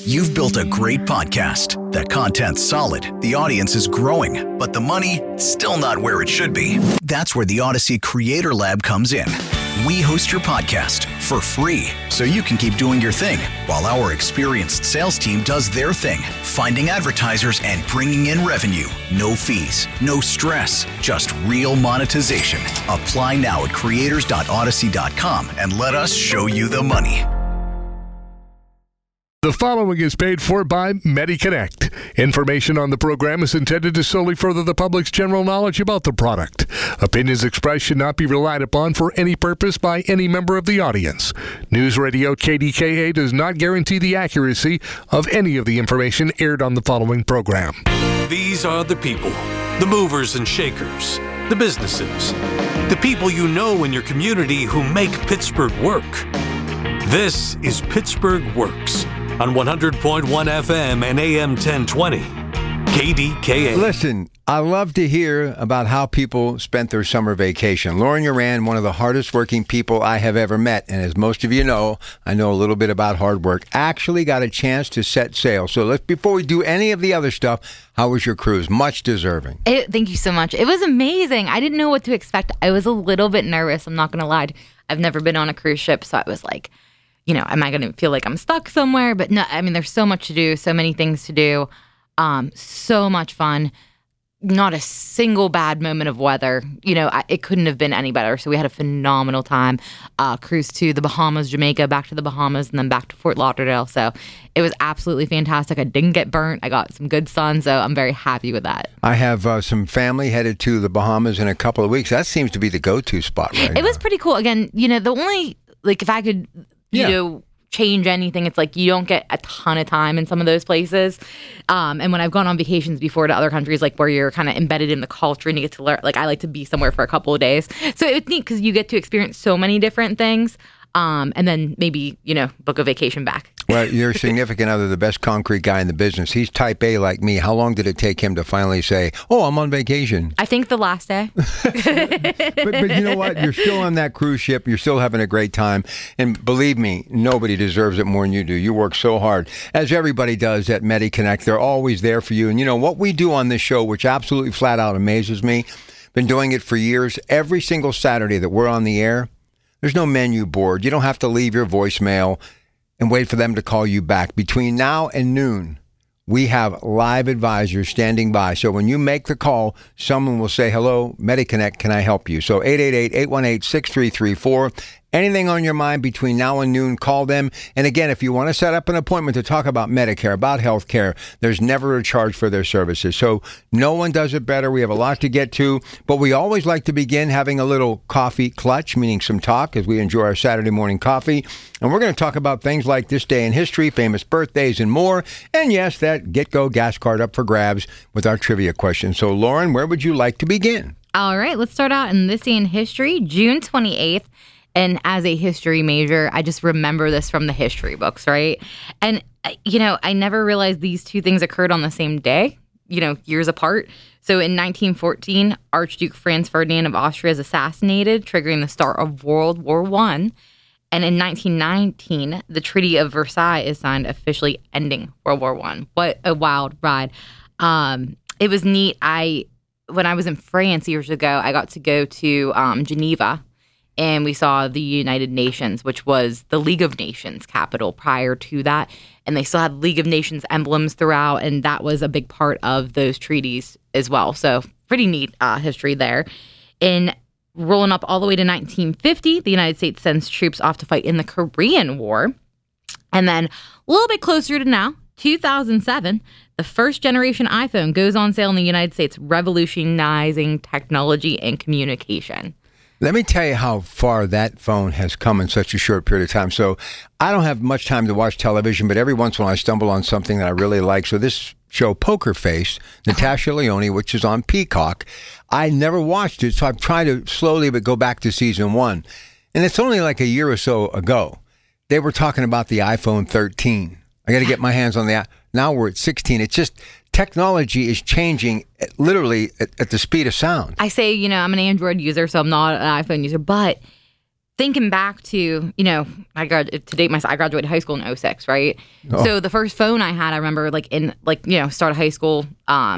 You've built a great podcast. The content's solid, the audience is growing, but the money, still not where it should be. That's where the Odyssey Creator Lab comes in. We host your podcast for free, so you can keep doing your thing, while our experienced sales team does their thing, finding advertisers and bringing in revenue. No fees, no stress, just real monetization. Apply now at creators.odyssey.com and let us show you the money. The following is paid for by MediConnect. Information on the program is intended to solely further the public's general knowledge about the product. Opinions expressed should not be relied upon for any purpose by any member of the audience. News Radio KDKA does not guarantee the accuracy of any of the information aired on the following program. These are the people, the movers and shakers, the businesses, the people you know in your community who make Pittsburgh work. This is Pittsburgh Works on 100.1 FM and AM 1020, KDKA. Listen, I love to hear about how people spent their summer vacation. Lauren Uran, one of the hardest working people I have ever met, and as most of you know, I know a little bit about hard work, actually got a chance to set sail. So before we do any of the other stuff, how was your cruise? Much deserving. Thank you so much. It was amazing. I didn't know what to expect. I was a little bit nervous. I'm not going to lie. I've never been on a cruise ship, so I was like, am I going to feel like I'm stuck somewhere? But no, I mean, there's so much to do, so many things to do, so much fun. Not a single bad moment of weather. It couldn't have been any better. So we had a phenomenal time. Cruise to the Bahamas, Jamaica, back to the Bahamas, and then back to Fort Lauderdale. So it was absolutely fantastic. I didn't get burnt. I got some good sun, so I'm very happy with that. I have some family headed to the Bahamas in a couple of weeks. That seems to be the go-to spot right now. It was pretty cool. Again, the only, if I could... change anything, it's like you don't get a ton of time in some of those places. And when I've gone on vacations before to other countries, like where you're kind of embedded in the culture and you get to learn, I like to be somewhere for a couple of days. So it's neat because you get to experience so many different things. And then maybe, book a vacation back. Well, your significant other, the best concrete guy in the business, he's type A like me. How long did it take him to finally say, I'm on vacation? I think the last day. but you know what? You're still on that cruise ship. You're still having a great time. And believe me, nobody deserves it more than you do. You work so hard, as everybody does at MediConnect. They're always there for you. And what we do on this show, which absolutely flat out amazes me, been doing it for years, every single Saturday that we're on the air, there's no menu board. You don't have to leave your voicemail and wait for them to call you back. Between now and noon, we have live advisors standing by. So when you make the call, someone will say, hello, MediConnect, can I help you? So 888-818-6334. Anything on your mind between now and noon, call them. And again, if you want to set up an appointment to talk about Medicare, about health care, there's never a charge for their services. So no one does it better. We have a lot to get to, but we always like to begin having a little coffee clutch, meaning some talk as we enjoy our Saturday morning coffee. And we're going to talk about things like this day in history, famous birthdays, and more. And yes, that get-go gas card up for grabs with our trivia question. So Lauren, where would you like to begin? All right, let's start out in this day in history, June 28th. And as a history major, I just remember this from the history books, right? And, I never realized these two things occurred on the same day, years apart. So in 1914, Archduke Franz Ferdinand of Austria is assassinated, triggering the start of World War I. And in 1919, the Treaty of Versailles is signed, officially ending World War I. What a wild ride. It was neat. When I was in France years ago, I got to go to Geneva. And we saw the United Nations, which was the League of Nations capital prior to that. And they still had League of Nations emblems throughout. And that was a big part of those treaties as well. So pretty neat history there. In rolling up all the way to 1950, the United States sends troops off to fight in the Korean War. And then a little bit closer to now, 2007, the first generation iPhone goes on sale in the United States, revolutionizing technology and communication. Let me tell you how far that phone has come in such a short period of time. So I don't have much time to watch television, but every once in a while I stumble on something that I really like. So this show, Poker Face, Natasha Lyonne, which is on Peacock, I never watched it. So I've tried to slowly but go back to season 1. And it's only like a year or so ago. They were talking about the iPhone 13. I got to get my hands on that. Now we're at 16. It's just technology is changing literally at the speed of sound. I say, I'm an Android user, so I'm not an iPhone user, but thinking back to, I graduated high school in 2006, right? Oh. So the first phone I had, I remember start of high school,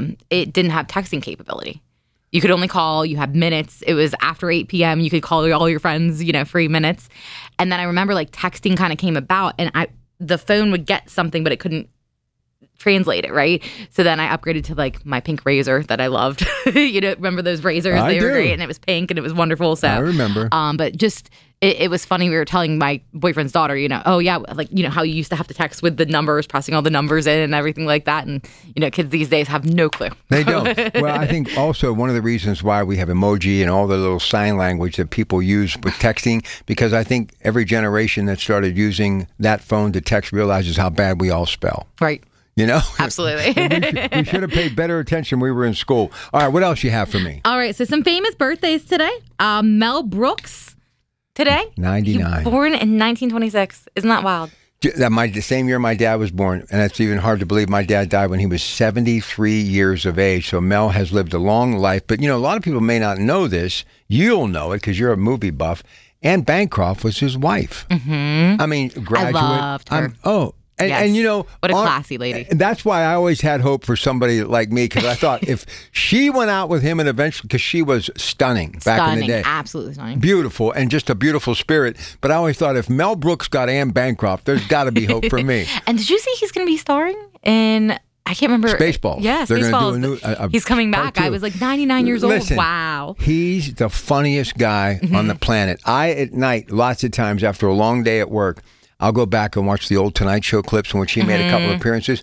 it didn't have texting capability. You could only call, you had minutes. It was after 8 p.m. You could call all your friends, free minutes. And then I remember texting kind of came about, and the phone would get something, but it couldn't translate it, right? So then I upgraded to my pink razor that I loved. Remember those razors? They were great, and it was pink, and it was wonderful. So I remember. But just it was funny. We were telling my boyfriend's daughter, how you used to have to text with the numbers, pressing all the numbers in, and everything like that. And kids these days have no clue. They don't. Well, I think also one of the reasons why we have emoji and all the little sign language that people use with texting, because I think every generation that started using that phone to text realizes how bad we all spell. Right. Absolutely. we should have paid better attention when we were in school. All right, what else you have for me? All right, so some famous birthdays today. Mel Brooks today. 99. Born in 1926. Isn't that wild? The same year my dad was born, and it's even hard to believe my dad died when he was 73 years of age. So Mel has lived a long life. But, a lot of people may not know this. You'll know it because you're a movie buff. Anne Bancroft was his wife. Mm-hmm. I mean, graduate. I loved her. And, yes. and what a classy lady. That's why I always had hope for somebody like me, because I thought if she went out with him and eventually, because she was stunning back in the day. Absolutely stunning. Beautiful, and just a beautiful spirit. But I always thought if Mel Brooks got Anne Bancroft, there's got to be hope for me. And did you see he's going to be starring in, I can't remember. Spaceballs. Yeah, Spaceballs. He's coming back. I was 99 years Listen, old. Wow. He's the funniest guy on the planet. At night, lots of times after a long day at work, I'll go back and watch the old Tonight Show clips in which he made a couple of appearances.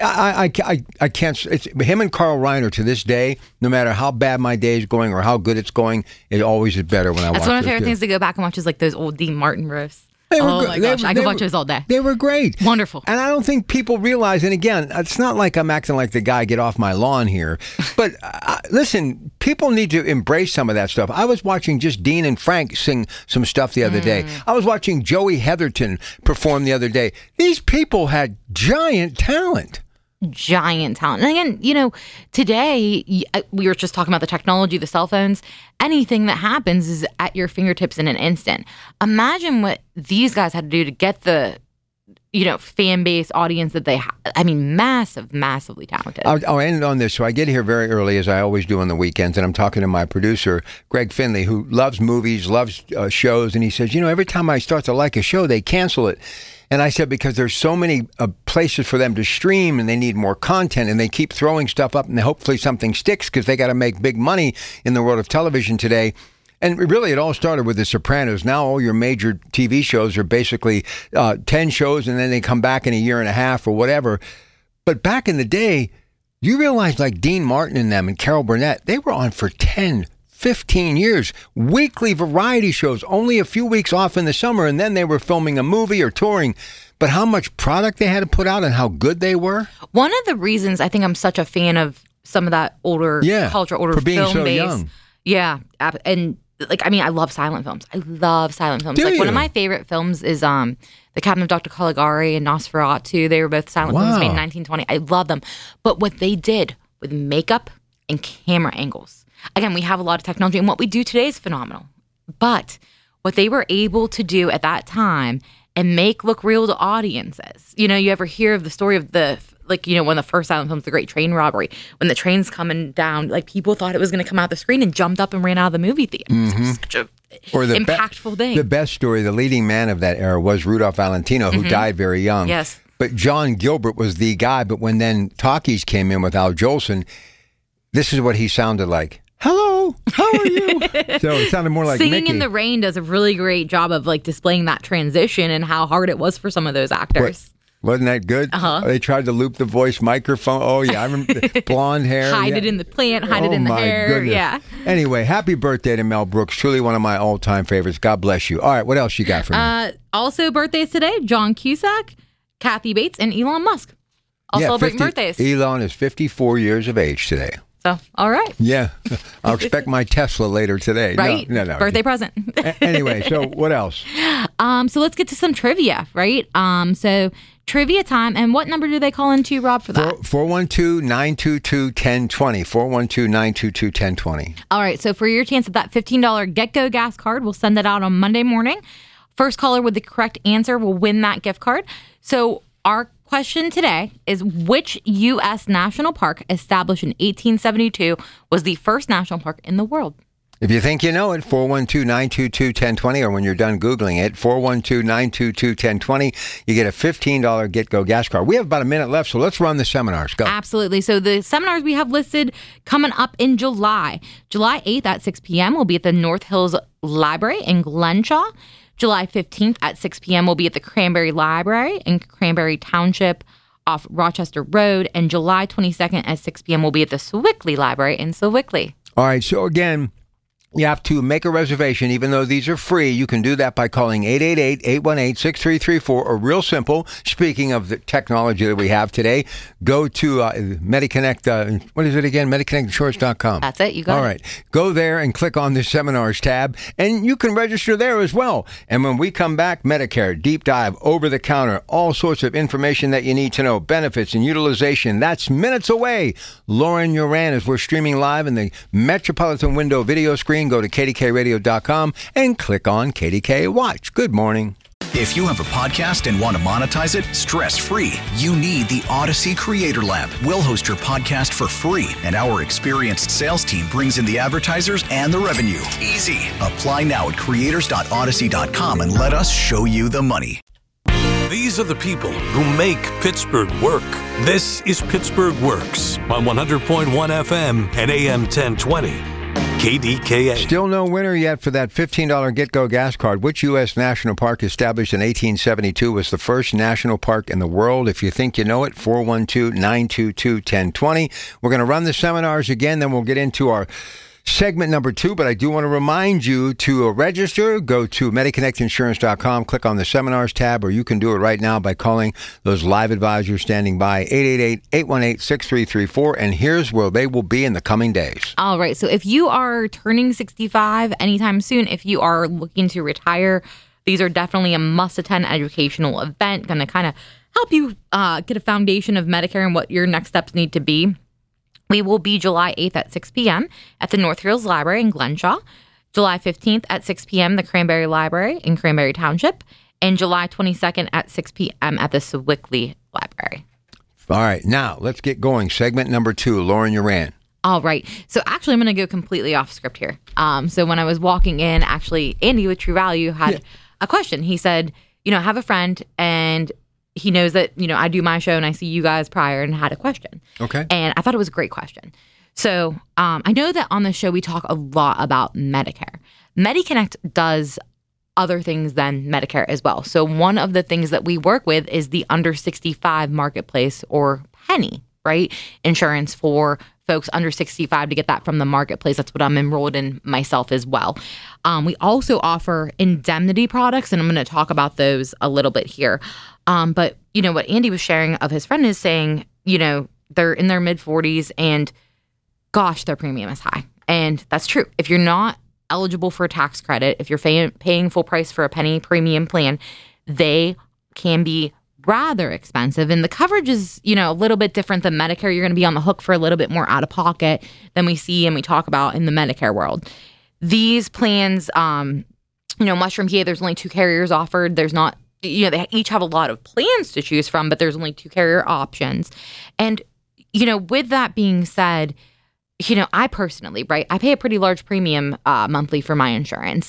I can't. It's him and Carl Reiner to this day. No matter how bad my day is going or how good it's going, it always is better when I watch. That's one of my favorite things to go back and watch is those old Dean Martin roasts. My gosh, I could watch those all day. They were great. Wonderful. And I don't think people realize, and again, it's not like I'm acting like the guy, get off my lawn here, but listen, people need to embrace some of that stuff. I was watching just Dean and Frank sing some stuff the other day. I was watching Joey Heatherton perform the other day. These people had giant talent. Giant talent. And again, today, we were just talking about the technology, the cell phones. Anything that happens is at your fingertips in an instant. Imagine what these guys had to do to get the, fan base audience that they have. I mean, massively talented. I'll end on this. So I get here very early, as I always do on the weekends, and I'm talking to my producer, Greg Finley, who loves movies, loves shows, and he says, every time I start to like a show, they cancel it. And I said, because there's so many places for them to stream and they need more content and they keep throwing stuff up and hopefully something sticks because they got to make big money in the world of television today. And really, it all started with The Sopranos. Now all your major TV shows are basically 10 shows and then they come back in a year and a half or whatever. But back in the day, you realize like Dean Martin and them and Carol Burnett, they were on for 10, 15 years, weekly variety shows, only a few weeks off in the summer, and then they were filming a movie or touring. But how much product they had to put out and how good they were? One of the reasons I think I'm such a fan of some of that older culture, older for being film so base. young. Yeah, and I love silent films. I love silent films. One of my favorite films is The Cabinet of Dr. Caligari and Nosferatu. They were both silent films made in 1920. I love them. But what they did with makeup and camera angles. Again, we have a lot of technology, and what we do today is phenomenal. But what they were able to do at that time and make look real to audiences. You ever hear of the story of one of the first silent films, The Great Train Robbery, when the train's coming down, people thought it was going to come out the screen and jumped up and ran out of the movie theater. It was such a impactful thing. The best story, the leading man of that era was Rudolph Valentino, who died very young. Yes. But John Gilbert was the guy. But when then talkies came in with Al Jolson, this is what he sounded like. Hello, how are you? So it sounded more like Singing Mickey. in the Rain does a really great job of displaying that transition and how hard it was for some of those actors. Wasn't that good? They tried to loop the voice microphone. Oh, yeah. I remember the blonde hair. Hide it in the plant, hide it in the hair. Goodness. Yeah. Anyway, happy birthday to Mel Brooks. Truly one of my all-time favorites. God bless you. All right, what else you got for me? Also birthdays today, John Cusack, Kathy Bates, and Elon Musk. All celebrating birthdays. Elon is 54 years of age today. So, all right. Yeah. I'll expect my Tesla later today. Right? No. Birthday present. Anyway, so what else? So let's get to some trivia, right? So trivia time. And what number do they call into, Rob, for that? 412-922-1020. 412-922-1020. All right. So for your chance at that $15 Get-Go gas card, we'll send it out on Monday morning. First caller with the correct answer will win that gift card. So our question today is, which U.S. national park established in 1872 was the first national park in the world? If you think you know it, 412-922-1020, or when you're done Googling it, 412-922-1020, you get a $15 Get-Go gas card. We have about a minute left, so let's run the seminars. Go. Absolutely. So the seminars we have listed coming up in July. July 8th at 6 p.m. will be at the North Hills Library in Glenshaw. July 15th at 6 p.m. will be at the Cranberry Library in Cranberry Township off Rochester Road. And July 22nd at 6 p.m. will be at the Sewickley Library in Sewickley. All right, so again, you have to make a reservation. Even though these are free, you can do that by calling 888-818-6334, or real simple, speaking of the technology that we have today, go to MediConnect, what is it again? MediConnectInsurance.com. That's it, you got it. All right, go there and click on the seminars tab, and you can register there as well. And when we come back, Medicare, deep dive, over the counter, all sorts of information that you need to know, benefits and utilization. That's minutes away. Lauren Uran, as we're streaming live in the Metropolitan Window video screen. Go to kdkradio.com and click on KDK Watch. Good morning. If you have a podcast and want to monetize it stress-free, you need the Odyssey Creator Lab. We'll host your podcast for free, and our experienced sales team brings in the advertisers and the revenue. Easy. Apply now at creators.odyssey.com and let us show you the money. These are the people who make Pittsburgh work. This is Pittsburgh Works on 100.1 FM and AM 1020. KDKA. Still no winner yet for that $15 Get-Go gas card. Which U.S. national park established in 1872 was the first national park in the world? If you think you know it, 412-922-1020. We're going to run the seminars again, then we'll get into our segment number 2, but I do want to remind you to register. Go to MediConnectInsurance.com, click on the seminars tab, or you can do it right now by calling those live advisors standing by, 888-818-6334, and here's where they will be in the coming days. All right. So if you are turning 65 anytime soon, if you are looking to retire, these are definitely a must-attend educational event, going to kind of help you get a foundation of Medicare and what your next steps need to be. We will be July 8th at 6 p.m. at the North Hills Library in Glenshaw. July 15th at 6 p.m. the Cranberry Library in Cranberry Township. And July 22nd at 6 p.m. at the Sewickley Library. All right. Now, let's get going. Segment number 2, Lauren Uran. All right. So actually, I'm going to go completely off script here. So when I was walking in, actually, Andy with True Value had a question. He said, I have a friend, and he knows that, I do my show and I see you guys prior, and had a question. Okay. And I thought it was a great question. So I know that on the show we talk a lot about Medicare. MediConnect does other things than Medicare as well. So one of the things that we work with is the under 65 marketplace, or Penny, right? Insurance for folks under 65 to get that from the marketplace. That's what I'm enrolled in myself as well. We also offer indemnity products, and I'm going to talk about those a little bit here. But, what Andy was sharing of his friend is saying, they're in their mid-40s and, gosh, their premium is high. And that's true. If you're not eligible for a tax credit, if you're paying full price for a Penny premium plan, they can be rather expensive. And the coverage is, a little bit different than Medicare. You're going to be on the hook for a little bit more out of pocket than we see and we talk about in the Medicare world. These plans, Mushroom PA, there's only 2 carriers offered. There's not, they each have a lot of plans to choose from, but there's only 2 carrier options. And, with that being said, I personally, right, I pay a pretty large premium monthly for my insurance.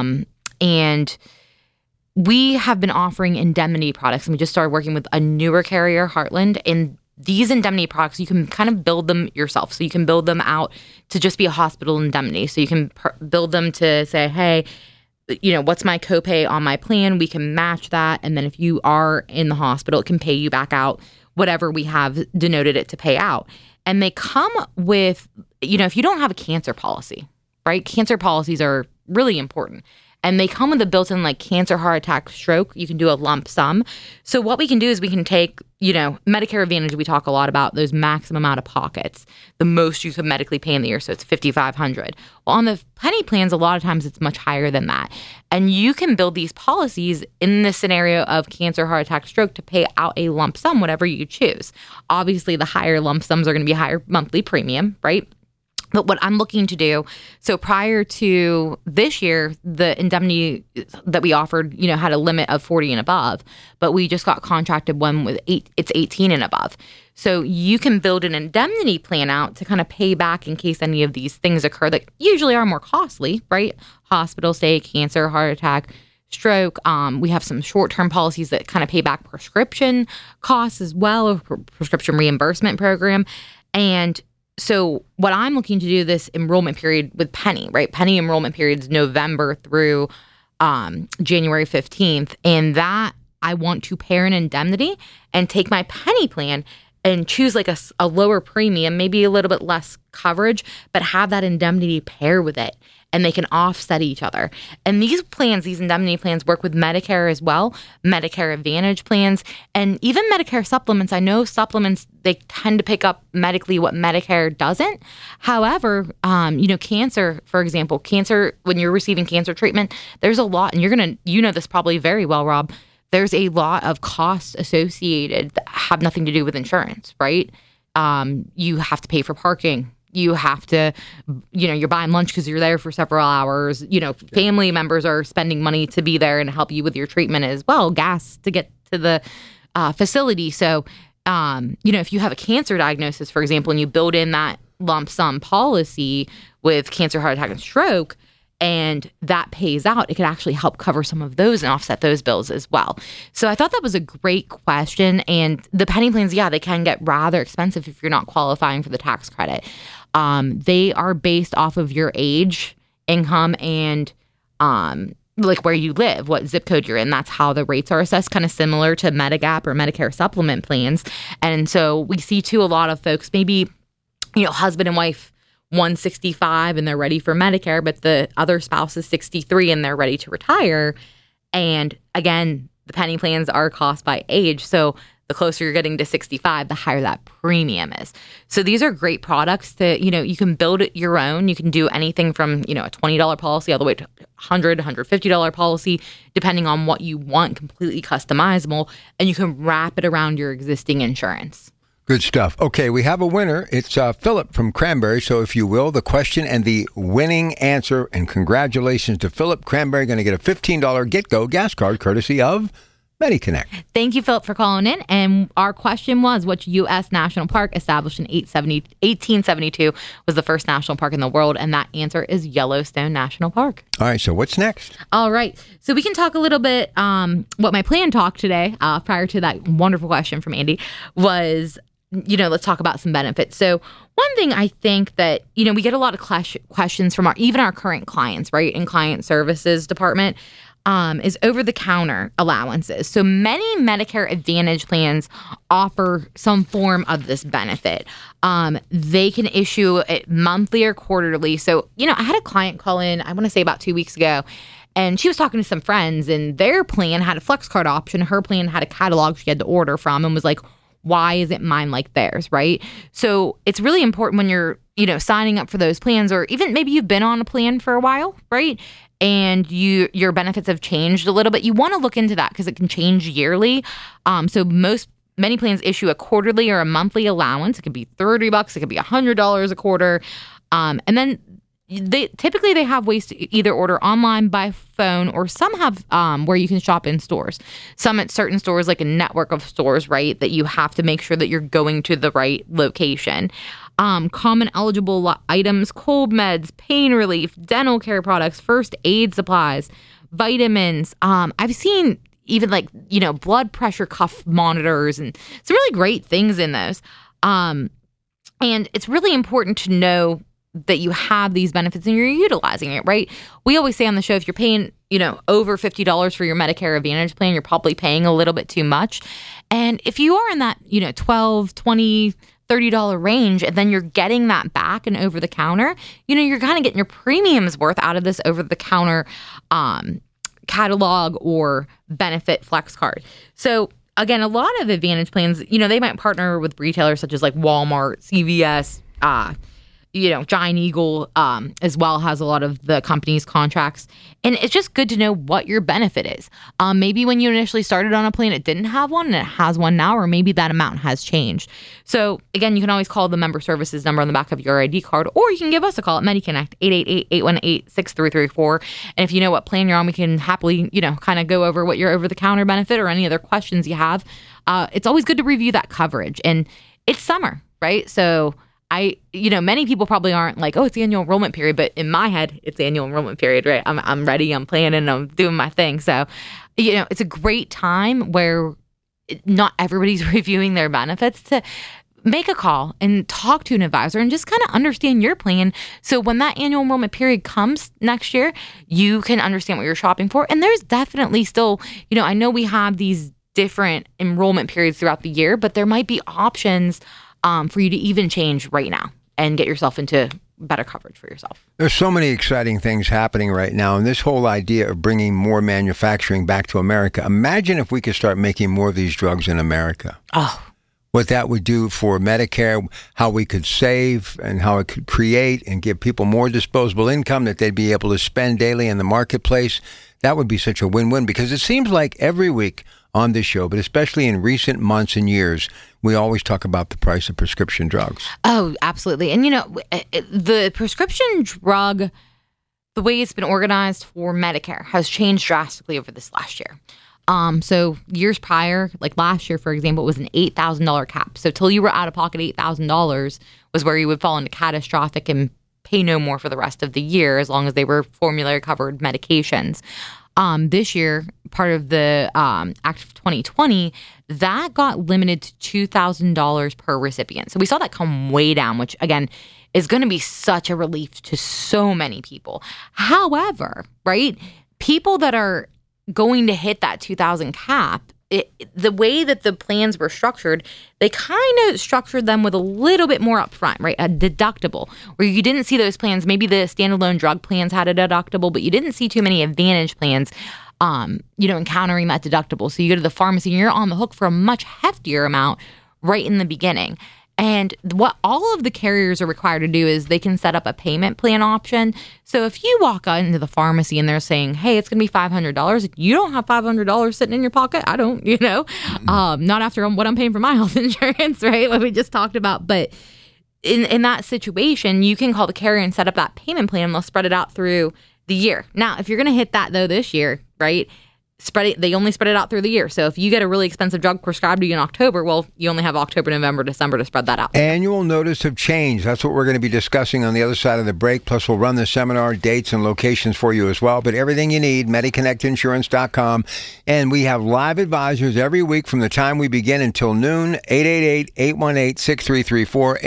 And we have been offering indemnity products, and we just started working with a newer carrier, Heartland. And these indemnity products, you can kind of build them yourself. So you can build them out to just be a hospital indemnity. So you can build them to say, hey, what's my copay on my plan? We can match that. And then if you are in the hospital, it can pay you back out whatever we have denoted it to pay out. And they come with, if you don't have a cancer policy, right? Cancer policies are really important. and they come with a built-in like cancer, heart attack, stroke. You can do a lump sum. So what we can do is we can take, Medicare Advantage, we talk a lot about those maximum out of pockets, the most you could medically pay in the year. So it's $5,500. Well, on the penny plans, a lot of times it's much higher than that. And you can build these policies in the scenario of cancer, heart attack, stroke to pay out a lump sum, whatever you choose. Obviously, the higher lump sums are going to be higher monthly premium, right? But what I'm looking to do, so prior to this year, the indemnity that we offered, had a limit of 40 and above, but we just got contracted one with it's 18 and above. So you can build an indemnity plan out to kind of pay back in case any of these things occur that usually are more costly, right? Hospital stay, cancer, heart attack, stroke. We have some short-term policies that kind of pay back prescription costs as well, a prescription reimbursement program. And so what I'm looking to do this enrollment period with Penny, right? Penny enrollment period is November through January 15th. And that I want to pair an indemnity and take my Penny plan and choose like a lower premium, maybe a little bit less coverage, but have that indemnity pair with it. And they can offset each other. And these plans, these indemnity plans work with Medicare as well, Medicare Advantage plans, and even Medicare supplements. I know supplements, they tend to pick up medically what Medicare doesn't. However, cancer, for example, when you're receiving cancer treatment, there's a lot, and you know this probably very well, Rob, there's a lot of costs associated that have nothing to do with insurance, right? You have to pay for parking. You have to, you're buying lunch because you're there for several hours. Family members are spending money to be there and help you with your treatment as well, gas to get to the facility. So, if you have a cancer diagnosis, for example, and you build in that lump sum policy with cancer, heart attack, and stroke, and that pays out, it could actually help cover some of those and offset those bills as well. So I thought that was a great question. And the Penny plans, they can get rather expensive if you're not qualifying for the tax credit. They are based off of your age, income, and like where you live, what zip code you're in. That's how the rates are assessed, kind of similar to Medigap or Medicare supplement plans. And so we see too a lot of folks, maybe, husband and wife, 165 and they're ready for Medicare, but the other spouse is 63 and they're ready to retire. And again, the Penny plans are cost by age. So the closer you're getting to 65, the higher that premium is. So these are great products that, you can build it your own. You can do anything from, a $20 policy all the way to $100, $150 policy, depending on what you want, completely customizable, and you can wrap it around your existing insurance. Good stuff. Okay, we have a winner. It's Philip from Cranberry. So if you will, the question and the winning answer. And congratulations to Philip. Cranberry going to get a $15 Get-Go gas card courtesy of MediConnect. Thank you, Philip, for calling in. And our question was, which U.S. national park established in 1872 was the first national park in the world? And that answer is Yellowstone National Park. All right, so what's next? All right. So we can talk a little bit, what my plan talk today, prior to that wonderful question from Andy, was, let's talk about some benefits. So one thing I think that, we get a lot of questions from even our current clients, right, in client services department, is over-the-counter allowances. So many Medicare Advantage plans offer some form of this benefit. They can issue it monthly or quarterly. So, I had a client call in, I want to say about 2 weeks ago, and she was talking to some friends, and their plan had a flex card option. Her plan had a catalog she had to order from, and was like, why isn't mine like theirs, right? So it's really important when you're, signing up for those plans, or even maybe you've been on a plan for a while, right? And your benefits have changed a little bit. You want to look into that because it can change yearly. So many plans issue a quarterly or a monthly allowance. It could be $30, it could be $100 a quarter. And then they have ways to either order online, by phone, or some have where you can shop in stores. Some at certain stores, like a network of stores, right, that you have to make sure that you're going to the right location. Common eligible items: cold meds, pain relief, dental care products, first aid supplies, vitamins. I've seen even blood pressure cuff monitors and some really great things in those. And it's really important to know that you have these benefits and you're utilizing it, right? We always say on the show, if you're paying, over $50 for your Medicare Advantage plan, you're probably paying a little bit too much. And if you are in that, 12, 20, $30 range, and then you're getting that back and over the counter, you're kind of getting your premiums worth out of this over the counter catalog or benefit flex card. So again, a lot of Advantage plans, they might partner with retailers such as like Walmart, CVS, Giant Eagle as well has a lot of the company's contracts. And it's just good to know what your benefit is. Maybe when you initially started on a plan, it didn't have one and it has one now, or maybe that amount has changed. So again, you can always call the member services number on the back of your ID card, or you can give us a call at MediConnect, 888-818-6334. And if you know what plan you're on, we can happily, kind of go over what your over-the-counter benefit or any other questions you have. It's always good to review that coverage. And it's summer, right? So many people probably aren't like, oh, it's the annual enrollment period, but in my head, it's the annual enrollment period, right? I'm ready, I'm planning, I'm doing my thing. So, it's a great time where not everybody's reviewing their benefits to make a call and talk to an advisor and just kind of understand your plan. So when that annual enrollment period comes next year, you can understand what you're shopping for. And there's definitely still, I know we have these different enrollment periods throughout the year, but there might be options for you to even change right now and get yourself into better coverage for yourself. There's so many exciting things happening right now, and this whole idea of bringing more manufacturing back to America. Imagine if we could start making more of these drugs in America. Oh. What that would do for Medicare, how we could save and how it could create and give people more disposable income that they'd be able to spend daily in the marketplace. That would be such a win-win, because it seems like every week on this show, but especially in recent months and years, we always talk about the price of prescription drugs. Oh, absolutely. And, the prescription drug, the way it's been organized for Medicare has changed drastically over this last year. So years prior, like last year, for example, it was an $8,000 cap. So till you were out of pocket $8,000 was where you would fall into catastrophic and pay no more for the rest of the year, as long as they were formulary covered medications. This year, part of the Act of 2020, that got limited to $2,000 per recipient. So we saw that come way down, which again is going to be such a relief to so many people. However, right, people that are going to hit that 2,000 cap, the way that the plans were structured, they kind of structured them with a little bit more upfront, right? A deductible, where you didn't see those plans. Maybe the standalone drug plans had a deductible, but you didn't see too many Advantage plans, encountering that deductible. So you go to the pharmacy and you're on the hook for a much heftier amount right in the beginning. And what all of the carriers are required to do is they can set up a payment plan option. So if you walk out into the pharmacy and they're saying, hey, it's going to be $500, you don't have $500 sitting in your pocket. I don't, not after what I'm paying for my health insurance, right? What we just talked about. But in that situation, you can call the carrier and set up that payment plan, and they'll spread it out through the year. Now, if you're going to hit that though this year, right? They only spread it out through the year. So if you get a really expensive drug prescribed to you in October, well, you only have October, November, December to spread that out. Annual notice of change. That's what we're going to be discussing on the other side of the break. Plus, we'll run the seminar dates and locations for you as well. But everything you need, MediConnectInsurance.com. And we have live advisors every week from the time we begin until noon. 888-818-6334.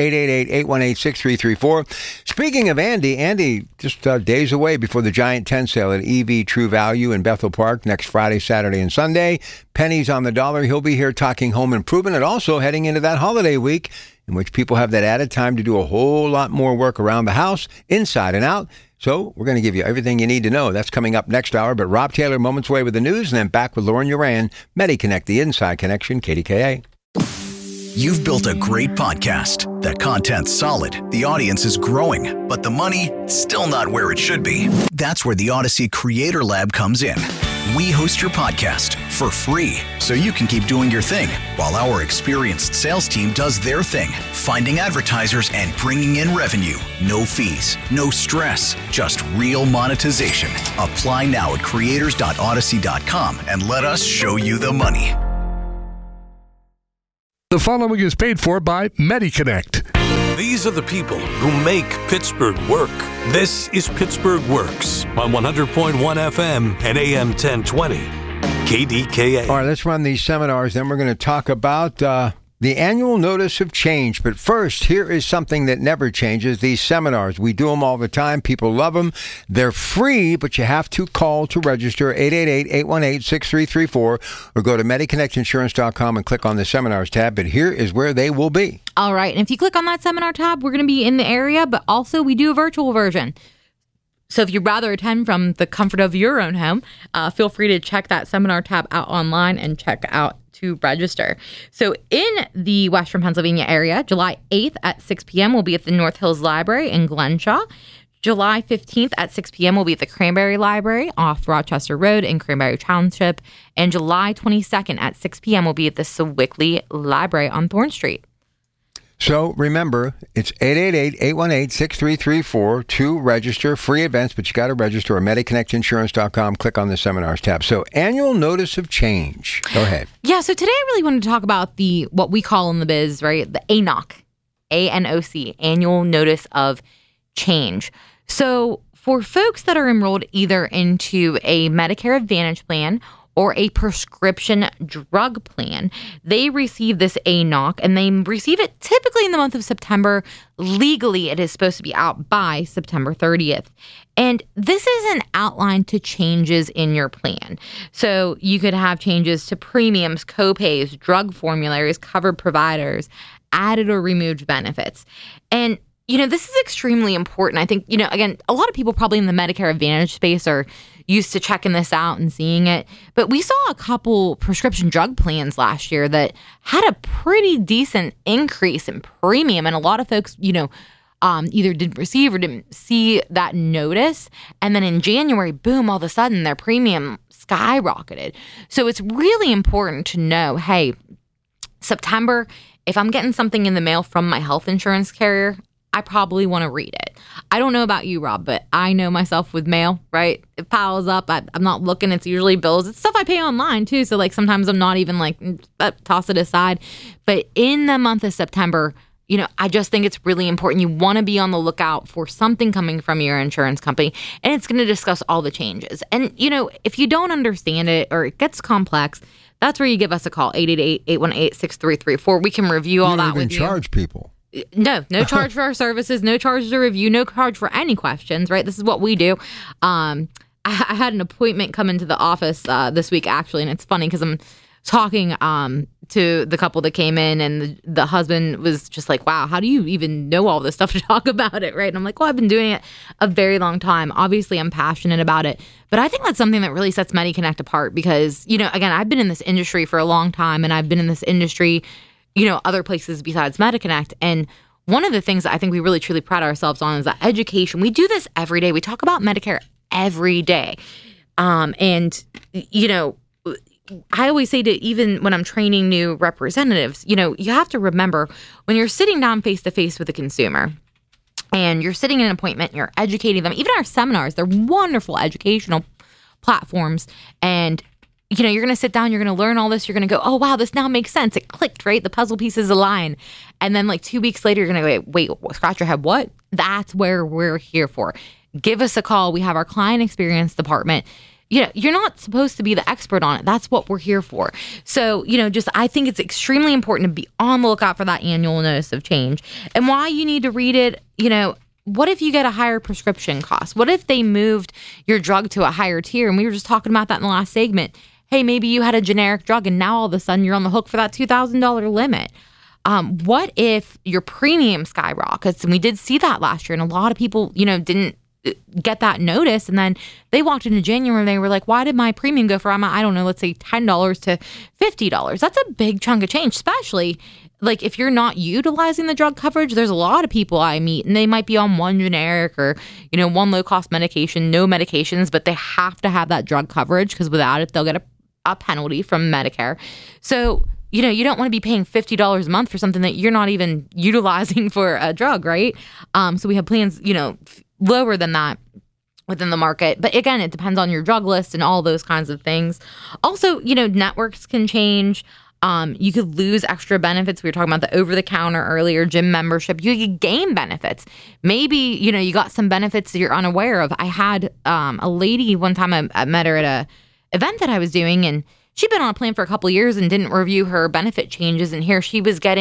888-818-6334. Speaking of Andy just days away before the giant tent sale at EV True Value in Bethel Park next Friday, Saturday, and Sunday. Pennies on the dollar. He'll be here talking home improvement, and also heading into that holiday week in which people have that added time to do a whole lot more work around the house, inside and out. So we're going to give you everything you need to know. That's coming up next hour. But Rob Taylor, moments away with the news, and then back with Lauren Uran, MediConnect, the Inside Connection, KDKA. You've built a great podcast. That content's solid. The audience is growing, but the money, still not where it should be. That's where the Odyssey Creator Lab comes in. We host your podcast for free, so you can keep doing your thing while our experienced sales team does their thing, finding advertisers and bringing in revenue. No fees, no stress, just real monetization. Apply now at creators.odyssey.com and let us show you the money. The following is paid for by MediConnect. These are the people who make Pittsburgh work. This is Pittsburgh Works on 100.1 FM and AM 1020. KDKA. All right, let's run these seminars. Then we're going to talk about the annual notice of change. But first, here is something that never changes. These seminars, we do them all the time. People love them. They're free, but you have to call to register, 888-818-6334, or go to MediConnectInsurance.com and click on the seminars tab. But here is where they will be. All right. And if you click on that seminar tab, we're going to be in the area, but also we do a virtual version. So if you'd rather attend from the comfort of your own home, feel free to check that seminar tab out online and check out to register. So in the Western Pennsylvania area, July 8th at 6 p.m. we'll be at the North Hills Library in Glenshaw. July 15th at 6 p.m. we'll be at the Cranberry Library off Rochester Road in Cranberry Township. And July 22nd at 6 p.m. we'll be at the Sewickley Library on Thorn Street. So remember, it's 888-818-6334 to register. Free events, but you got to register at MediConnectInsurance.com. Click on the seminars tab. So annual notice of change. Go ahead. Yeah, so today I really wanted to talk about what we call in the biz, right? The ANOC, ANOC, Annual Notice of Change. So for folks that are enrolled either into a Medicare Advantage plan or a prescription drug plan, they receive this ANOC, and they receive it typically in the month of September. Legally, it is supposed to be out by September 30th. And this is an outline to changes in your plan. So you could have changes to premiums, copays, drug formularies, covered providers, added or removed benefits. And this is extremely important. I think, again, a lot of people probably in the Medicare Advantage space are used to checking this out and seeing it. But we saw a couple prescription drug plans last year that had a pretty decent increase in premium. And a lot of folks, either didn't receive or didn't see that notice. And then in January, boom, all of a sudden their premium skyrocketed. So it's really important to know, hey, September, if I'm getting something in the mail from my health insurance carrier, I probably want to read it. I don't know about you, Rob, but I know myself with mail, right? It piles up. I'm not looking. It's usually bills. It's stuff I pay online too. So sometimes I'm not even toss it aside. But in the month of September, I just think it's really important. You want to be on the lookout for something coming from your insurance company, and it's going to discuss all the changes. And, if you don't understand it or it gets complex, that's where you give us a call, 888-818-6334. We can review all that with you. You don't even charge people. No charge for our services, no charge to review, no charge for any questions, right? This is what we do. I had an appointment come into the office this week, actually, and it's funny because I'm talking to the couple that came in, and the husband was just like, wow, how do you even know all this stuff to talk about it, right? And I'm like, well, I've been doing it a very long time. Obviously, I'm passionate about it, but I think that's something that really sets MediConnect apart because, again, I've been in this industry for a long time, and I've been in this industry other places besides MediConnect. And one of the things that I think we really truly pride ourselves on is that education. We do this every day. We talk about Medicare every day. And, I always say to even when I'm training new representatives, you have to remember when you're sitting down face to face with a consumer and you're sitting in an appointment, you're educating them. Even our seminars, they're wonderful educational platforms. And you're going to sit down, you're going to learn all this. You're going to go, oh, wow, this now makes sense. It clicked, right? The puzzle pieces align. And then 2 weeks later, you're going to go, wait, scratch your head. What? That's where we're here for. Give us a call. We have our client experience department. You're not supposed to be the expert on it. That's what we're here for. So, I think it's extremely important to be on the lookout for that annual notice of change. And why you need to read it, what if you get a higher prescription cost? What if they moved your drug to a higher tier? And we were just talking about that in the last segment. Hey, maybe you had a generic drug and now all of a sudden you're on the hook for that $2,000 limit. What if your premium skyrockets? And we did see that last year. And a lot of people, didn't get that notice. And then they walked into January and they were like, why did my premium go from, I don't know, let's say $10 to $50? That's a big chunk of change, especially if you're not utilizing the drug coverage. There's a lot of people I meet and they might be on one generic or, one low cost medication, no medications, but they have to have that drug coverage because without it, they'll get a penalty from Medicare. So, you don't want to be paying $50 a month for something that you're not even utilizing for a drug, right? So we have plans, lower than that within the market. But again, it depends on your drug list and all those kinds of things. Also, networks can change. You could lose extra benefits. We were talking about the over-the-counter earlier, gym membership. You could gain benefits. Maybe, you got some benefits that you're unaware of. I had a lady one time, I met her at a event that I was doing, and she'd been on a plan for a couple of years and didn't review her benefit changes. And here she was getting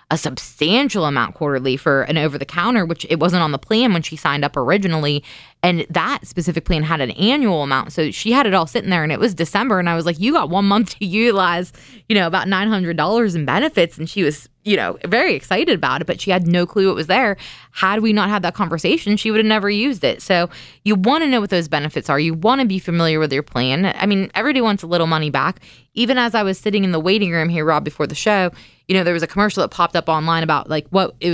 a substantial amount quarterly for an over-the-counter, which it wasn't on the plan when she signed up originally. And that specific plan had an annual amount. So she had it all sitting there, and it was December. And I was like, you got 1 month to utilize, about $900 in benefits. And she was, very excited about it, but she had no clue it was there. Had we not had that conversation, she would have never used it. So you want to know what those benefits are. You want to be familiar with your plan. I mean, everybody wants a little money back. Even as I was sitting in the waiting room here, Rob, before the show, there was a commercial that popped up online about like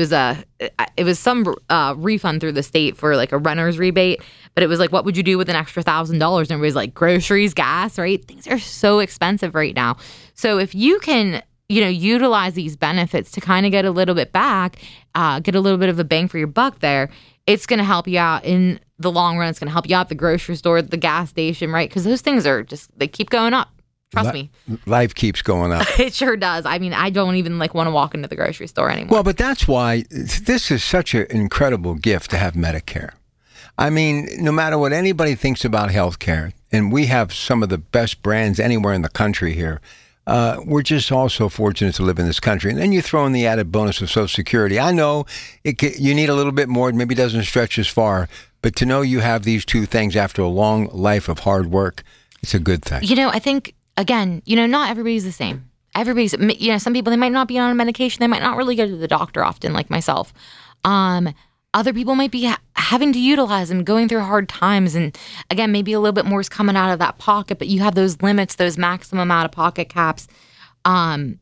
it was some refund through the state for like a renter's rebate, but it was like, what would you do with an extra $1,000? And everybody's like, groceries, gas, right? Things are so expensive right now. So if you can, utilize these benefits to kind of get a little bit back, get a little bit of a bang for your buck there, it's going to help you out in the long run. It's going to help you out at the grocery store, the gas station, right? Because those things they keep going up. Trust me. Life keeps going up. It sure does. I mean, I don't even want to walk into the grocery store anymore. Well, but that's why this is such an incredible gift to have Medicare. I mean, no matter what anybody thinks about healthcare, and we have some of the best brands anywhere in the country here, we're just all so fortunate to live in this country. And then you throw in the added bonus of Social Security. I know you need a little bit more. It maybe doesn't stretch as far. But to know you have these two things after a long life of hard work, it's a good thing. I think... Again, not everybody's the same. Everybody's, some people, they might not be on a medication. They might not really go to the doctor often, like myself. Other people might be having to utilize them, going through hard times. And again, maybe a little bit more is coming out of that pocket, but you have those limits, those maximum out-of-pocket caps. And,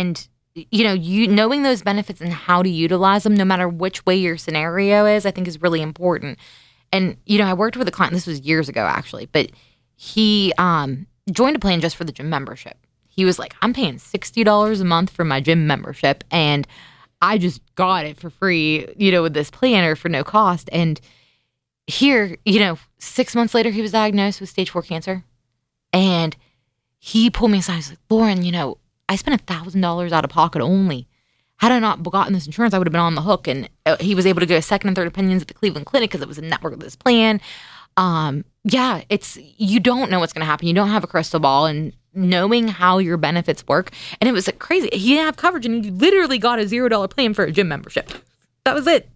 knowing those benefits and how to utilize them, no matter which way your scenario is, I think is really important. And, I worked with a client, this was years ago, actually, but he... joined a plan just for the gym membership. He was like, I'm paying $60 a month for my gym membership, and I just got it for free, with this planner for no cost. And here, 6 months later, he was diagnosed with stage 4 cancer. And he pulled me aside. He's like, Lauren, I spent $1,000 out of pocket only. Had I not gotten this insurance, I would have been on the hook. And he was able to go second and third opinions at the Cleveland Clinic because it was a network of this plan. You don't know what's going to happen. You don't have a crystal ball, and knowing how your benefits work. And it was crazy. He didn't have coverage, and he literally got a $0 plan for a gym membership. That was it.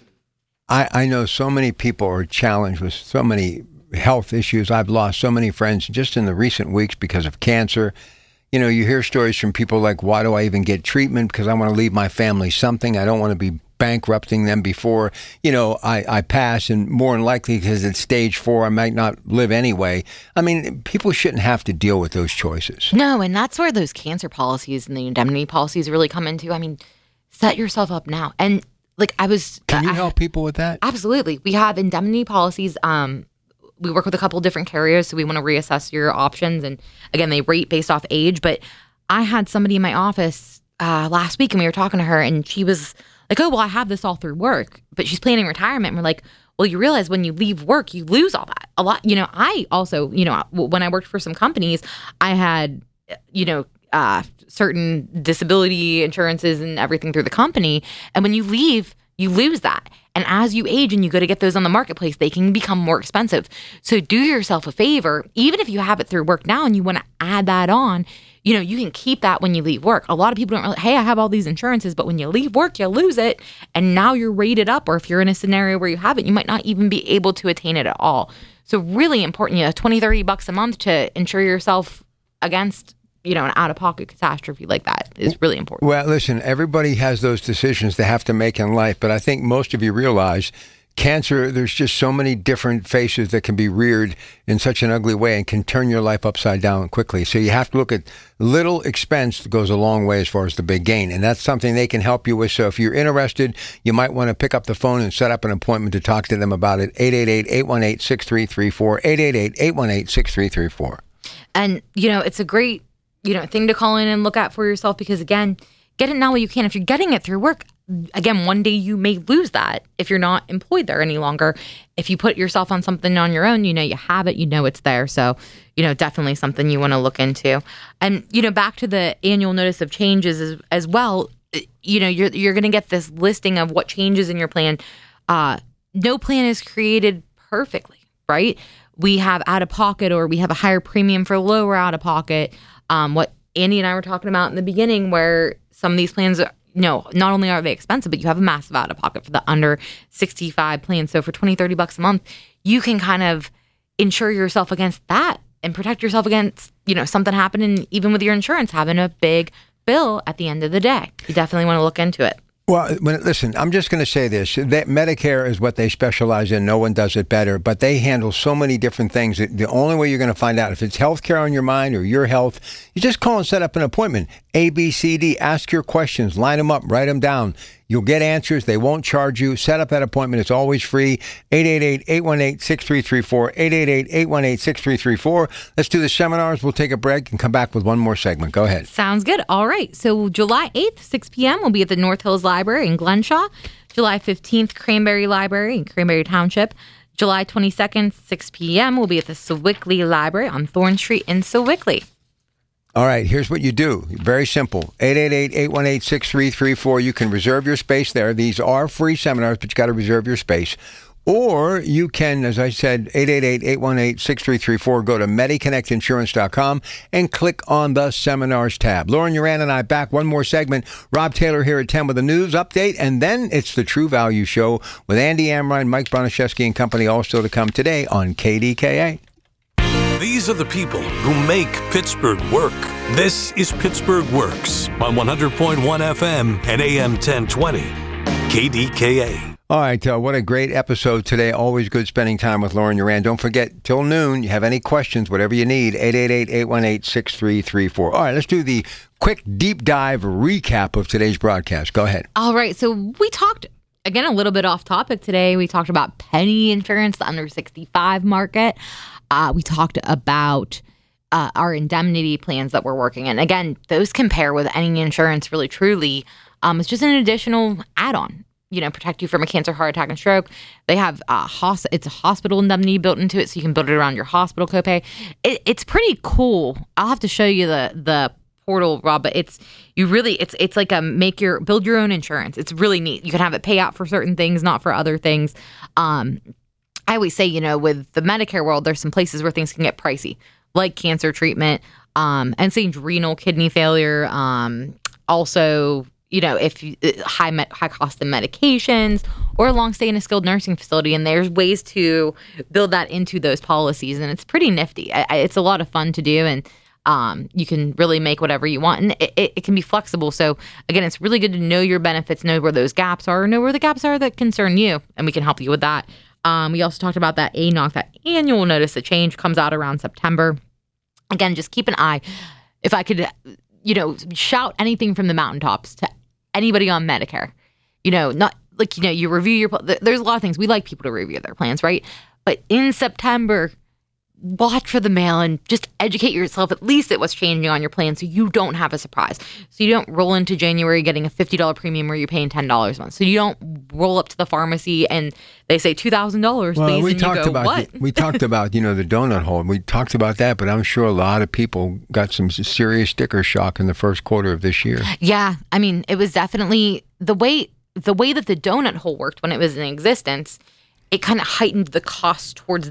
I know so many people are challenged with so many health issues. I've lost so many friends just in the recent weeks because of cancer. You hear stories from people like, why do I even get treatment? Because I want to leave my family something. I don't want to be bankrupting them before, I pass, and more than likely because it's stage 4, I might not live anyway. I mean, people shouldn't have to deal with those choices. No, and that's where those cancer policies and the indemnity policies really come into. I mean, set yourself up now. And Can you help people with that? Absolutely. We have indemnity policies. We work with a couple different carriers, so we want to reassess your options. And again, they rate based off age. But I had somebody in my office last week, and we were talking to her, and she was like, oh, well, I have this all through work, but she's planning retirement. And we're like, well, you realize when you leave work, you lose all that. A lot, I also, when I worked for some companies, I had, certain disability insurances and everything through the company. And when you leave, you lose that. And as you age and you go to get those on the marketplace, they can become more expensive. So do yourself a favor, even if you have it through work now and you want to add that on, you can keep that when you leave work. A lot of people don't really, hey, I have all these insurances, but when you leave work, you lose it. And now you're rated up, or if you're in a scenario where you have it, you might not even be able to attain it at all. So really important, $20-$30 a month to insure yourself against, an out-of-pocket catastrophe like that is really important. Well, listen, everybody has those decisions they have to make in life, but I think most of you realize cancer, there's just so many different faces that can be reared in such an ugly way and can turn your life upside down quickly. So you have to look at little expense that goes a long way as far as the big gain. And that's something they can help you with. So if you're interested, you might want to pick up the phone and set up an appointment to talk to them about it. 888-818-6334, 888-818-6334. And, it's a great, thing to call in and look at for yourself, because again, get it now while you can. If you're getting it through work, again, one day you may lose that if you're not employed there any longer. If you put yourself on something on your own, you have it, it's there. So, definitely something you want to look into. And, back to the annual notice of changes as well, you're going to get this listing of what changes in your plan. No plan is created perfectly, right? We have out of pocket, or we have a higher premium for lower out of pocket. What Andy and I were talking about in the beginning, where some of these plans not only are they expensive, but you have a massive out of pocket for the under 65 plan. So for $20-$30 a month, you can kind of insure yourself against that and protect yourself against, something happening, even with your insurance, having a big bill at the end of the day. You definitely want to look into it. Well, listen, I'm just going to say this. That Medicare is what they specialize in. No one does it better, but they handle so many different things. The only way you're going to find out if it's healthcare on your mind or your health, you just call and set up an appointment. A, B, C, D. Ask your questions. Line them up. Write them down. You'll get answers. They won't charge you. Set up that appointment. It's always free. 888-818-6334. 888-818-6334. Let's do the seminars. We'll take a break and come back with one more segment. Go ahead. Sounds good. All right. So July 8th, 6 p.m. we'll be at the North Hills Library in Glenshaw. July 15th, Cranberry Library in Cranberry Township. July 22nd, 6 p.m. we'll be at the Sewickley Library on Thorn Street in Sewickley. All right, here's what you do. Very simple. 888-818-6334. You can reserve your space there. These are free seminars, but you got to reserve your space. Or you can, as I said, 888-818-6334. Go to MediConnectInsurance.com and click on the Seminars tab. Lauren Uran and I back. One more segment. Rob Taylor here at 10 with a news update. And then it's the True Value Show with Andy Amrine, Mike Broniszewski and company, all still to come today on KDKA. These are the people who make Pittsburgh work. This is Pittsburgh Works on 100.1 FM and AM 1020. KDKA. All right, what a great episode today. Always good spending time with Lauren Uran. Don't forget, till noon, you have any questions, whatever you need, 888-818-6334. All right, let's do the quick deep dive recap of today's broadcast. Go ahead. All right, so we talked, again, a little bit off topic today. We talked about penny insurance, the under 65 market. We talked about our indemnity plans that we're working in. Again, those compare with any insurance, really, truly. It's just an additional add-on. Protect you from a cancer, heart attack, and stroke. They have it's a hospital indemnity built into it, so you can build it around your hospital copay. It's pretty cool. I'll have to show you the portal, Rob, but it's like build your own insurance. It's really neat. You can have it pay out for certain things, not for other things. I always say, with the Medicare world, there's some places where things can get pricey, like cancer treatment, end-stage renal kidney failure. Also, if high cost of medications or a long stay in a skilled nursing facility, and there's ways to build that into those policies, and it's pretty nifty. It's a lot of fun to do, and you can really make whatever you want, and it can be flexible. So again, it's really good to know your benefits, know where those gaps are, know where the gaps are that concern you, and we can help you with that. We also talked about that ANOC, that annual notice of change, comes out around September. Again, just keep an eye. If I could, shout anything from the mountaintops to anybody on Medicare, not like, you review there's a lot of things. We like people to review their plans, right? But in September, watch for the mail and just educate yourself at least at what's changing on your plan so you don't have a surprise. So you don't roll into January getting a $50 premium where you're paying $10 a month. So you don't roll up to the pharmacy and they say $2,000, please, and you go, what? We talked about, the donut hole. We talked about that, but I'm sure a lot of people got some serious sticker shock in the first quarter of this year. Yeah. I mean, it was definitely the way that the donut hole worked when it was in existence, it kind of heightened the cost towards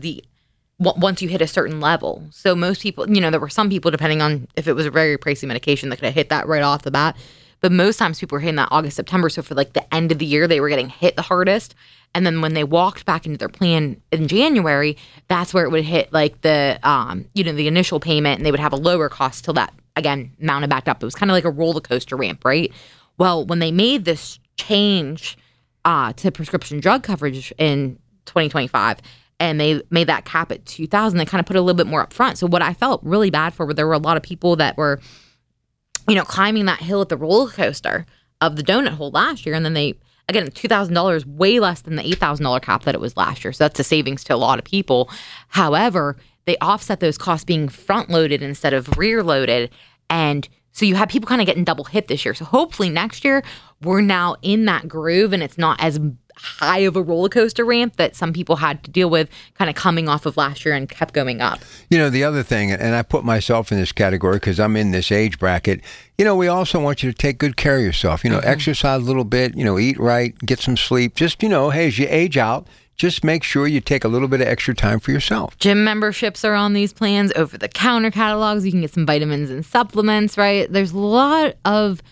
once you hit a certain level. So most people, there were some people, depending on if it was a very pricey medication, that could have hit that right off the bat. But most times people were hitting that August, September. So for like the end of the year, they were getting hit the hardest. And then when they walked back into their plan in January, that's where it would hit like the initial payment, and they would have a lower cost till that, again, mounted back up. It was kind of like a roller coaster ramp, right? Well, when they made this change to prescription drug coverage in 2025, and they made that cap at $2,000, they kind of put a little bit more up front. So what I felt really bad for, there were a lot of people that were, climbing that hill at the roller coaster of the donut hole last year. And then they, again, $2,000, way less than the $8,000 cap that it was last year. So that's a savings to a lot of people. However, they offset those costs being front loaded instead of rear loaded. And so you have people kind of getting double hit this year. So hopefully next year we're now in that groove and it's not as high of a roller coaster ramp that some people had to deal with kind of coming off of last year and kept going up. The other thing, and I put myself in this category because I'm in this age bracket, we also want you to take good care of yourself, exercise a little bit, eat right, get some sleep. Just, hey, as you age out, just make sure you take a little bit of extra time for yourself. Gym memberships are on these plans, over-the-counter catalogs. You can get some vitamins and supplements, right? There's a lot of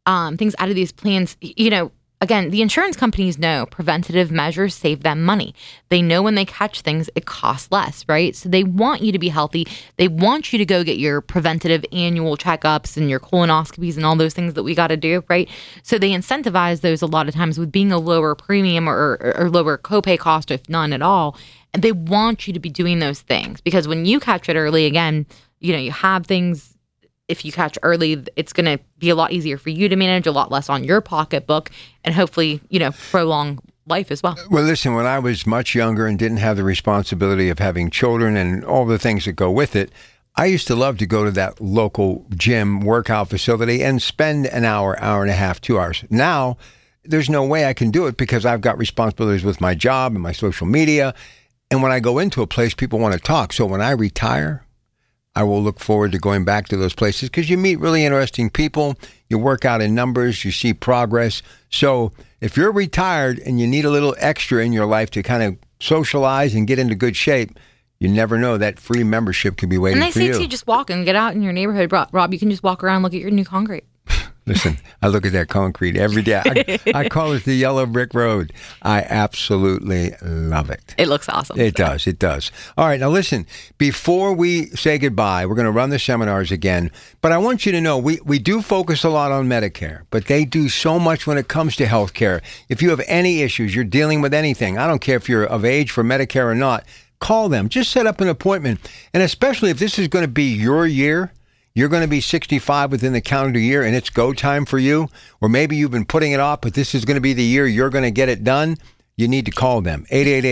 things out of these plans, again, the insurance companies know preventative measures save them money. They know when they catch things, it costs less, right? So they want you to be healthy. They want you to go get your preventative annual checkups and your colonoscopies and all those things that we got to do, right? So they incentivize those a lot of times with being a lower premium or lower copay cost, if none at all. And they want you to be doing those things because when you catch it early, again, you have things. If you catch early, it's going to be a lot easier for you to manage, a lot less on your pocketbook, and hopefully, prolong life as well. Well, listen, when I was much younger and didn't have the responsibility of having children and all the things that go with it, I used to love to go to that local gym workout facility and spend an hour, hour and a half, 2 hours. Now, there's no way I can do it because I've got responsibilities with my job and my social media. And when I go into a place, people want to talk. So when I retire, I will look forward to going back to those places because you meet really interesting people. You work out in numbers. You see progress. So if you're retired and you need a little extra in your life to kind of socialize and get into good shape, you never know. That free membership could be waiting for you. And they say to you, just walk and get out in your neighborhood. Rob, you can just walk around and look at your new concrete. Listen, I look at that concrete every day. I call it the yellow brick road. I absolutely love it. It looks awesome. It does. It does. All right. Now, listen, before we say goodbye, we're going to run the seminars again. But I want you to know we do focus a lot on Medicare, but they do so much when it comes to health care. If you have any issues, you're dealing with anything, I don't care if you're of age for Medicare or not, call them. Just set up an appointment. And especially if this is going to be your year, you're going to be 65 within the calendar year and it's go time for you, or maybe you've been putting it off, but this is going to be the year you're going to get it done, you need to call them.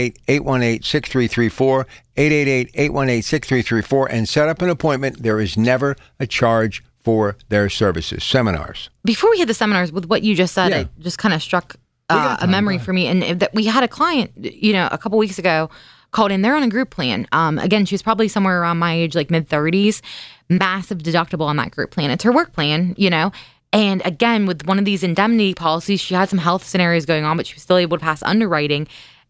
888-818-6334, 888-818-6334, and set up an appointment. There is never a charge for their services. Seminars. Before we hit the seminars, with what you just said, it just kind of struck a memory for me. And that we had a client, a couple weeks ago, called in. They're on a group plan. Again, she was probably somewhere around my age, like mid-30s. Massive deductible on that group plan. It's her work plan, And again, with one of these indemnity policies, she had some health scenarios going on, but she was still able to pass underwriting.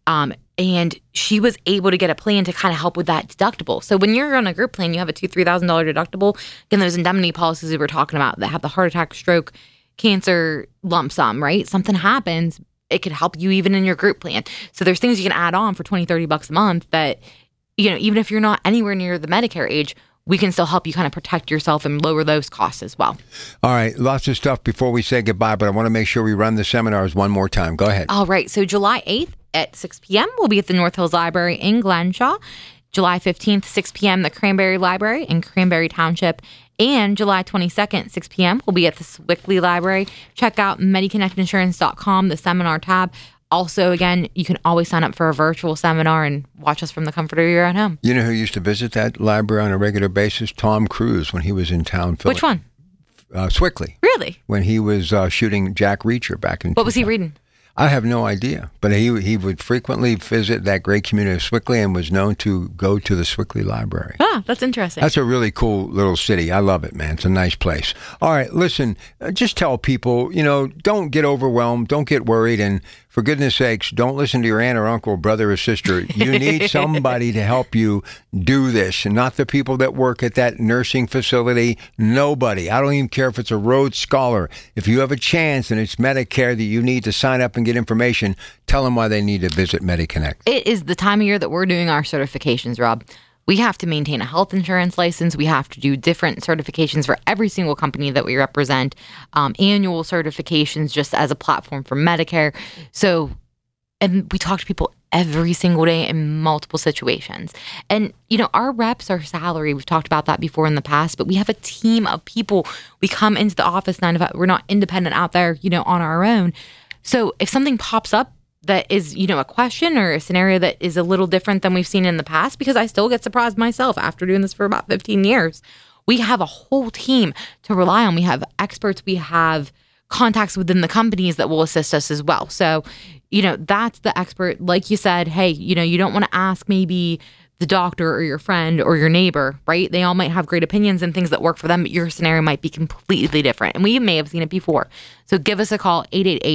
And she was able to get a plan to kind of help with that deductible. So when you're on a group plan, you have a $2,000-$3,000 deductible. Again, those indemnity policies we were talking about that have the heart attack, stroke, cancer lump sum, right? Something happens, it could help you even in your group plan. So there's things you can add on for $20, $30 a month that, even if you're not anywhere near the Medicare age, we can still help you kind of protect yourself and lower those costs as well. All right. Lots of stuff before we say goodbye, but I want to make sure we run the seminars one more time. Go ahead. All right. So July 8th at 6 p.m., we'll be at the North Hills Library in Glenshaw. July 15th, 6 p.m., the Cranberry Library in Cranberry Township. And July 22nd, 6 p.m., we'll be at the Swickley Library. Check out MediConnectInsurance.com, the seminar tab. Also, again, you can always sign up for a virtual seminar and watch us from the comfort of your own home. You know who used to visit that library on a regular basis? Tom Cruise, when he was in town. Which one? Swickley. Really? When he was shooting Jack Reacher back in What was he reading? I have no idea, but he would frequently visit that great community of Swickley and was known to go to the Swickley Library. Ah, that's interesting. That's a really cool little city. I love it, man. It's a nice place. All right, listen, just tell people, don't get overwhelmed, don't get worried, and for goodness sakes, don't listen to your aunt or uncle, brother or sister. You need somebody to help you do this, and not the people that work at that nursing facility. Nobody. I don't even care if it's a Rhodes Scholar. If you have a chance and it's Medicare that you need to sign up and get information, tell them why they need to visit MediConnect. It is the time of year that we're doing our certifications, Rob. We have to maintain a health insurance license. We have to do different certifications for every single company that we represent, annual certifications just as a platform for Medicare. So, and we talk to people every single day in multiple situations. And, our reps are salary. We've talked about that before in the past, but we have a team of people. We come into the office 9 to 5. We're not independent out there, on our own. So if something pops up that is, a question or a scenario that is a little different than we've seen in the past, because I still get surprised myself after doing this for about 15 years. We have a whole team to rely on. We have experts. We have contacts within the companies that will assist us as well. So, that's the expert. Like you said, hey, you don't want to ask maybe the doctor or your friend or your neighbor, right? They all might have great opinions and things that work for them, but your scenario might be completely different. And we may have seen it before. So give us a call,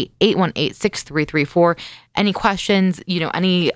888-818-6334. Any questions, any,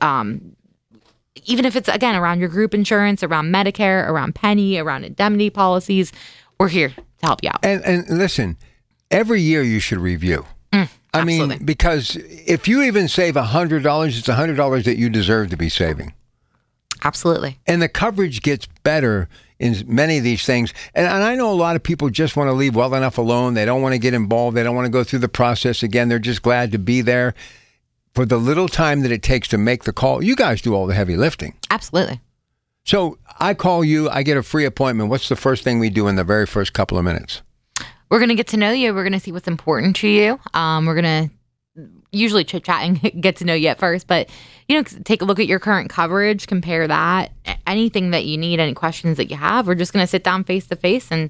even if it's, again, around your group insurance, around Medicare, around Penny, around indemnity policies, we're here to help you out. And listen, every year you should review. I mean, because if you even save $100, it's $100 that you deserve to be saving. Absolutely. And the coverage gets better in many of these things. And I know a lot of people just want to leave well enough alone. They don't want to get involved. They don't want to go through the process again. They're just glad to be there. For the little time that it takes to make the call, you guys do all the heavy lifting. Absolutely. So I call you, I get a free appointment. What's the first thing we do in the very first couple of minutes? We're going to get to know you. We're going to see what's important to you. We're going to usually chit-chat and get to know you at first, but, take a look at your current coverage, compare that, anything that you need, any questions that you have. We're just going to sit down face-to-face and,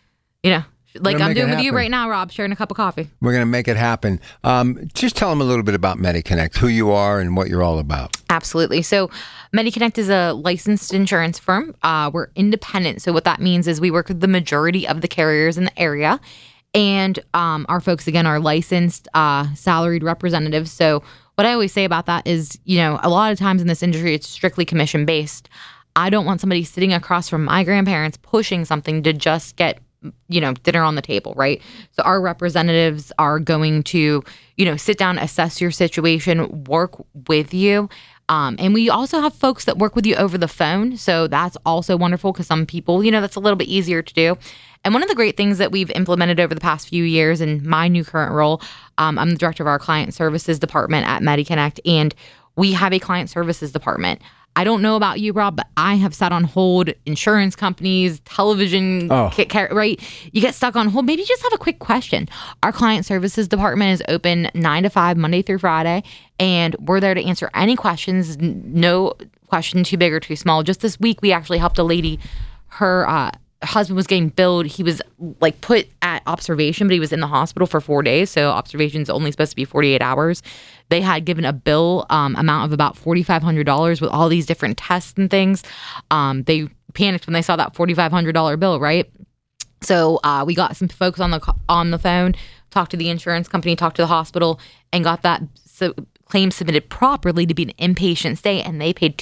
like I'm doing with you right now, Rob, sharing a cup of coffee. We're going to make it happen. Just tell them a little bit about MediConnect, who you are and what you're all about. Absolutely. So MediConnect is a licensed insurance firm. We're independent. So what that means is we work with the majority of the carriers in the area. And our folks, again, are licensed, salaried representatives. So what I always say about that is, a lot of times in this industry, it's strictly commission-based. I don't want somebody sitting across from my grandparents pushing something to just get dinner on the table, right? So our representatives are going to, sit down, assess your situation, work with you. And we also have folks that work with you over the phone. So that's also wonderful because some people, that's a little bit easier to do. And one of the great things that we've implemented over the past few years in my new current role, I'm the director of our client services department at MediConnect, and we have a client services department. I don't know about you, Rob, but I have sat on hold insurance companies, television, right? You get stuck on hold. Maybe just have a quick question. Our client services department is open 9 to 5, Monday through Friday, and we're there to answer any questions. No question too big or too small. Just this week, we actually helped a lady. Her husband was getting billed. He was put at observation, but he was in the hospital for 4 days. So observation is only supposed to be 48 hours. They had given a bill amount of about $4,500 with all these different tests and things. They panicked when they saw that $4,500 bill, right? So we got some folks on the phone, talked to the insurance company, talked to the hospital, and got that claim submitted properly to be an inpatient stay, and they paid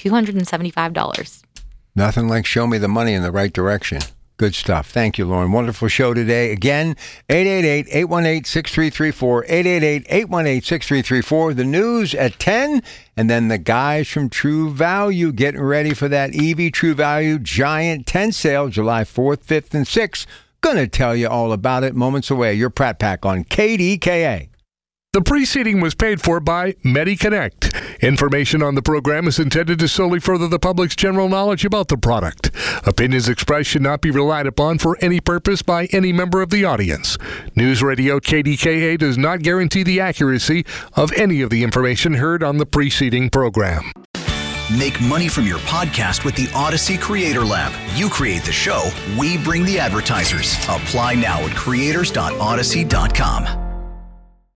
$275. Nothing like show me the money in the right direction. Good stuff. Thank you, Lauren. Wonderful show today. Again, 888-818-6334, 888-818-6334. The news at 10, and then the guys from True Value getting ready for that EV True Value Giant 10 sale, July 4th, 5th, and 6th. Gonna tell you all about it moments away. Your Pratt Pack on KDKA. The preceding was paid for by MediConnect. Information on the program is intended to solely further the public's general knowledge about the product. Opinions expressed should not be relied upon for any purpose by any member of the audience. News Radio KDKA does not guarantee the accuracy of any of the information heard on the preceding program. Make money from your podcast with the Odyssey Creator Lab. You create the show, we bring the advertisers. Apply now at creators.odyssey.com.